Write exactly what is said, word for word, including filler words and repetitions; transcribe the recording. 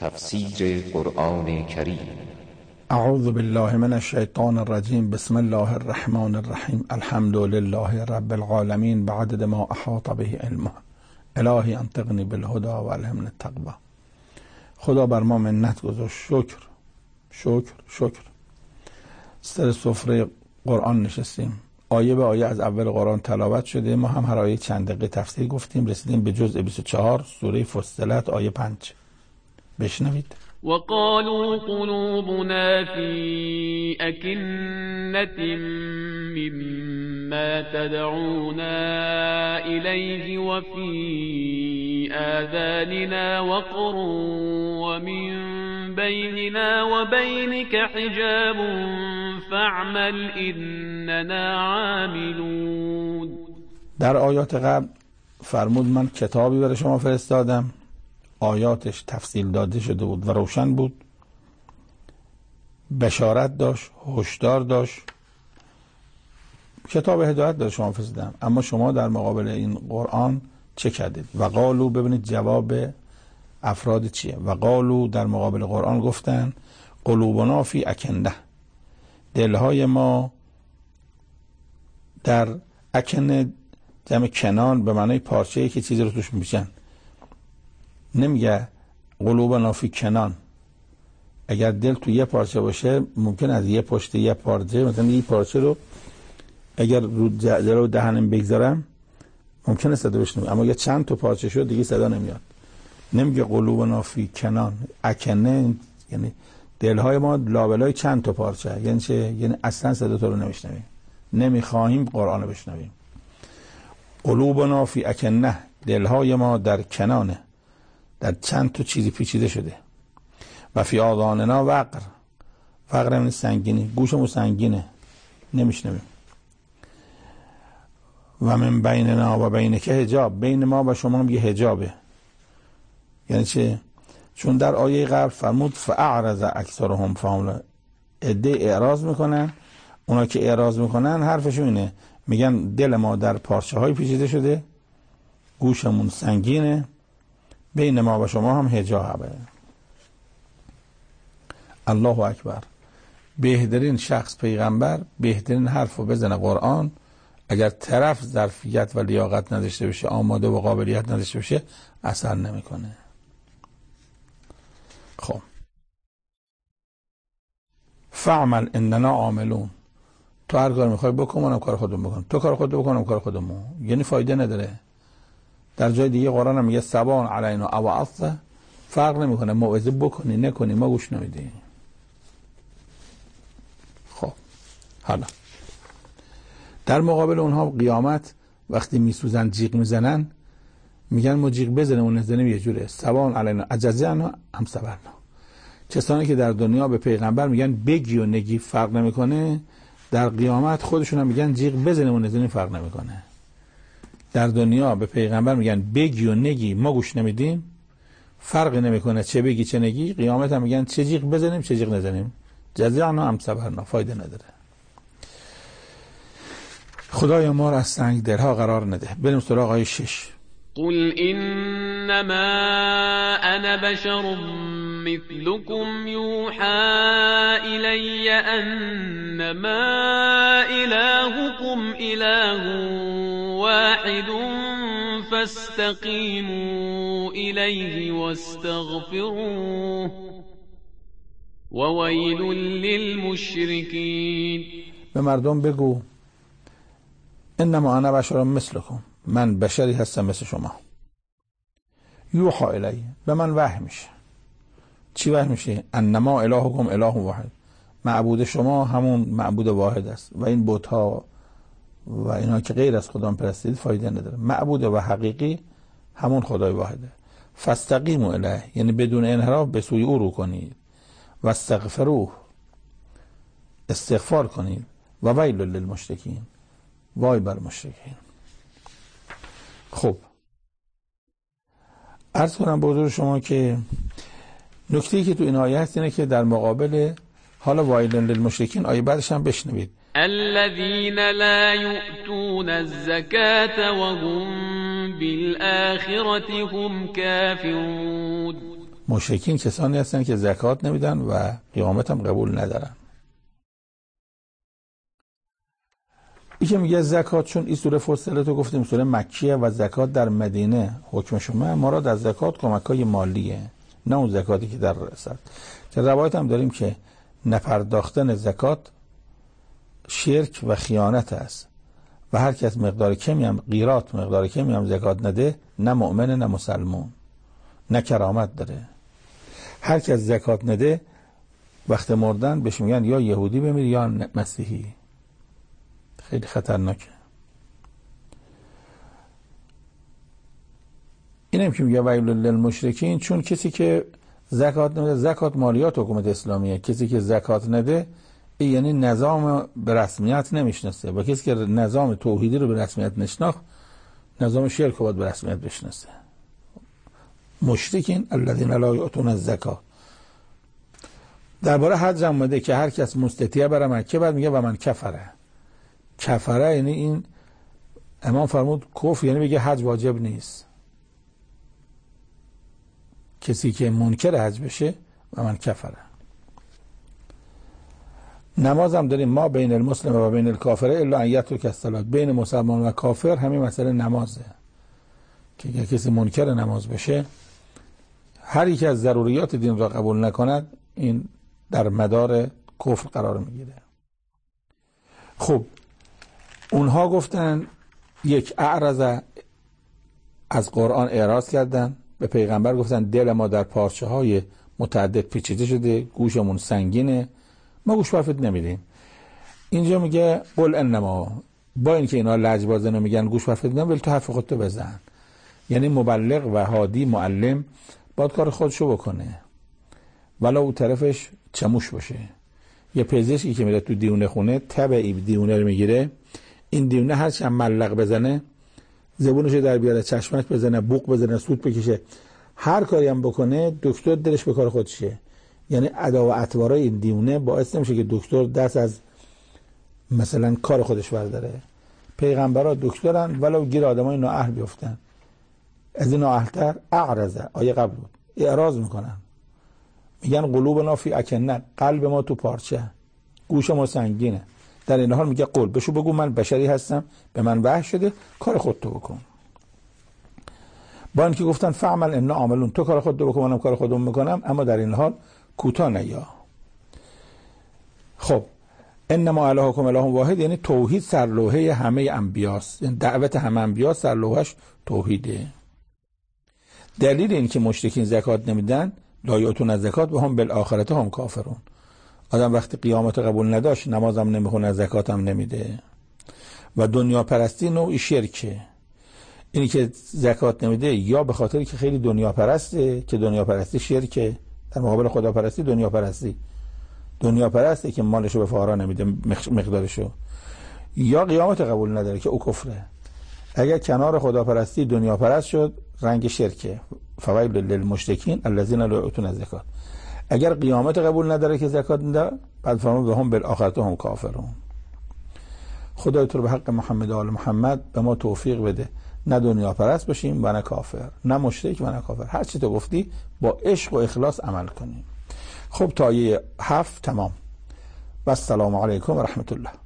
تفسیر قرآن کریم. اعوذ بالله من الشیطان الرجیم. بسم الله الرحمن الرحیم. الحمد لله رب العالمین بعدد ما احاط به علمه. الهی انطقنی بالهدى و الهمنی التقوی. خدا بر ما منت گذاشت. شکر شکر شکر. سر سفره قرآن نشستیم، آیه به آیه از اول قرآن تلاوت شده. ما هم هر آیه چند دقیقه تفسیر گفتیم. رسیدیم به جزء بیست و چهار سوره فصلت آیه پنج. بشنوید. وقالوا قلوبنا في أكنة مما تدعونا إليه وفي آذاننا وقر ومن بيننا وبينك حجاب فاعمل إننا عاملون. در آیات قبل فرمود من کتابی برای شما فرستادم، آیاتش تفصیل داده شده بود و روشن بود، بشارت داشت، هشدار داشت، کتاب هدایت داشت شما فرستادم. اما شما در مقابل این قرآن چه کردید؟ و قالو، ببینید جواب افراد چیه. و قالو در مقابل قرآن گفتن قلوبنا فی اکنه، دلهای ما در اکنه جمع کنان به معنای پارچه‌ای که چیزی رو توش میشن. نمیگه قلوبنا فی کنان. اگر دل تو یه پارچه باشه ممکن از یه پشت یه پارچه، مثلا یه پارچه رو اگر رو جلو دهنم بگذارم ممکنه صدا بشنوم، اما اگه چند تا پارچه شد دیگه صدا نمیاد. نمیگه قلوبنا فی کنان. اکنه یعنی دلهای ما لابلای چند تا پارچه. یعنی چه؟ یعنی اصلا صدا تو رو نمیشنویم، نمیخواهیم قرآن رو بشنویم. قلوبنا فی اکنه، دلهای ما در کنانه، در چند تا چیزی پیچیده شده. و فی آذاننا وقر، وقر یعنی سنگینی، گوشمون سنگینه نمیشنویم. و من بیننا و بینک حجاب، بین ما و شما هم یه حجابه. یعنی چه؟ چون در آیه قبل فرمود فاعرض اکثرهم فهم، عده اعراض میکنن. اونا که اعراض میکنن حرفشون اینه، میگن دل ما در پارچه های پیچیده شده، گوشمون سنگینه، بین ما و شما هم حجابه. الله اکبر. بهترین شخص پیغمبر بهترین حرف رو بزنه قرآن. اگر طرف ظرفیت و لیاقت نداشته باشه، آماده و قابلیت نداشته باشه، اثر نمیکنه. خب فعمل اننا عاملون، تو هر کار میخوای بکن منم کار خودم بکنم، تو کار خودت بکنم کار خودمو. یعنی فایده نداره. در جای دیگه قرآن هم میگه سبان علینا او عصا، فرق نمیکنه موعظه بکنی نکنی ما گوش نمیدیم. خب حالا در مقابل اونها قیامت وقتی میسوزن جیغ میزنن، میگن ما جیغ بزنیم و نزنیم یه جوره. سبان علینا اجزعنا هم صبرنا. کسانی که در دنیا به پیغمبر میگن بگی و نگی فرق نمیکنه، در قیامت خودشون هم میگن جیغ بزنیم و نزنیم فرق نمیکنه. در دنیا به پیغمبر میگن بگی و نگی ما گوش نمیدیم، فرق نمیکنه چه بگی چه نگی. قیامت هم میگن چه جیغ بزنیم چه جیغ نزنیم، جزعنا هم صبرنا، فایده نداره. خدایا ما را از سنگ دلها قرار نده. بریم سراغ آیه شش. قل انما انا بشر مثلكم يوحى الي انما الهكم اله واحد فاستقيموا اليه واستغفروه وويل للمشركين. به مردم بگو انما انا بشر مثلكم، من بشری هستم مثل شما. یوحى الی، به من وحی میشه. چی وحی میشه؟ انما الهکم اله واحد، معبود شما همون معبود واحد است و این بت ها و اینا که غیر از خدا پرستید فایده نداره. معبود و حقیقی همون خدای واحده. فاستقیموا الیه، یعنی بدون انحراف به سوی او رو کنید. و استغفروه، استغفار کنید. و ویل للمشرکین، وای بر مشرکین. خب عرض کنم به حضور شما که نکته‌ای که تو این آیه هست اینه که در مقابل حالا وایل للمشرکین آیه بعدش هم بشنوید. الذين لا يؤتون الزكاة وهم بالآخرة هم كافرون. مشرکین کسانی هستن که زکات نمیدن و قیامت هم قبول ندارن. این که میگه زکات، چون این سوره فصلت رو گفتیم سوره مکیه و زکات در مدینه حکم شما، مراد از زکات کمک‌های مالیه، نه اون زکاتی که در رسد. که روایت هم داریم که نپرداختن زکات شرک و خیانت است و هر کس مقدار کمی هم قیرات مقدار کمی هم زکات نده، نه مؤمن نه مسلمان، نه کرامت داره. هر کس زکات نده وقت مردن بهش میگن یا یهودی بمیر یا مسیحی. خیلی خطرناکه. اینم که میگه ویل للمشرکین، چون کسی که زکات نده، زکات مالیات حکومت اسلامیه، کسی که زکات نده این یعنی نظام به رسمیت نمیشناسه و کسی که نظام توحیدی رو به رسمیت نشناخت نظام شرک رو باید به رسمیت بشناسه. مشرکین الذین لا یؤتون الزکات. درباره حج هم اومده که هر کس مستطیع بره مکه، بعد میگه و من کفره. کفره یعنی این امام فرمود کفر یعنی بگه حج واجب نیست. کسی که منکر حج بشه و من کفره. نماز هم داریم، ما بین المسلم و بین الکافر الا ان یترک الصلاة، بین مسلمان و کافر همین مسئله نمازه که اگه کسی منکر نماز بشه، هر یک از ضروریات دین را قبول نکند، این در مدار کفر قرار میگیره. خب اونها گفتن یک اعرض، از قرآن اعراض کردن، به پیغمبر گفتن دل ما در پارچه های متعدد پیچیده شده، گوشمون سنگینه، ما گوش بافت نمیدیم. اینجا میگه قل انما، با اینکه اینا لجبازه نمیگن گوش بافت نمیدن، ولی تو حرف خودتو بزن. یعنی مبلغ و هادی معلم باید کار خودشو بکنه ولی او طرفش چموش باشه. یه پزشکی که میره تو دیونه خونه تبعی دیونه رو میگیره، این دیونه هر چند ملق بزنه، زبونشو در بیاره، چشمک بزنه، بوق بزنه، سوت بکشه، هر کاری هم بکنه دکتر دلش به کار خودشه. یعنی ادا و اطوارای این دیونه باعث نمیشه که دکتر دست از مثلا کار خودش برداره. پیغمبرها دکترن ولو گیر آدمای نااهل بیفتن، از این نااهلتر اعرضه آیه قبل بود اعراض میکنن، میگن قلوبنا فی اکنه، قلب ما تو پارچه، گوش ما سنگینه. در این حال میگه قل، بشو بگو من بشری هستم، به من وحی شده، کار خودتو بکن. با اینکه گفتن فعمل انا عاملون، تو کار خودتو بکن منم کار خودم میکنم، اما در این حال کوتاه نیا. خب انما الهکم اله واحد، یعنی توحید سرلوحه همه انبیاست، یعنی دعوت همه انبیا سرلوحش توحیده. دلیل این که مشرکین زکات نمیدن، لا یؤتون الزکات و هم بالآخرة هم کافرون. آدم وقتی قیامت قبول نداشت، نمازم نمیخونه، زکاتم نمیده و دنیا پرستی نوعی شرکه. اینی که زکات نمیده یا به خاطری که خیلی دنیا پرسته، که دنیا پرستی شرکه، در مقابل خدا پرستی دنیا پرستی، دنیا پرسته که مالشو به فقرا نمیده مقدارشو، یا قیامت قبول نداره که او کفره. اگر کنار خدا پرستی دنیا پرست شد، رنگ شرکه. فویل للمشرکین الذین لا یؤتون الزکات. اگر قیامت قبول نداره که زکات نده، بعد فرمود به هم بالآخرة هم کافرون. خدای تو رو به حق محمد و آل محمد به ما توفیق بده، نه دنیا پرست باشیم و نه کافر، نه مشرک و نه کافر، هر چی تو گفتی با عشق و اخلاص عمل کنیم. خب تا آیه هفت تمام. و السلام علیکم و رحمت الله.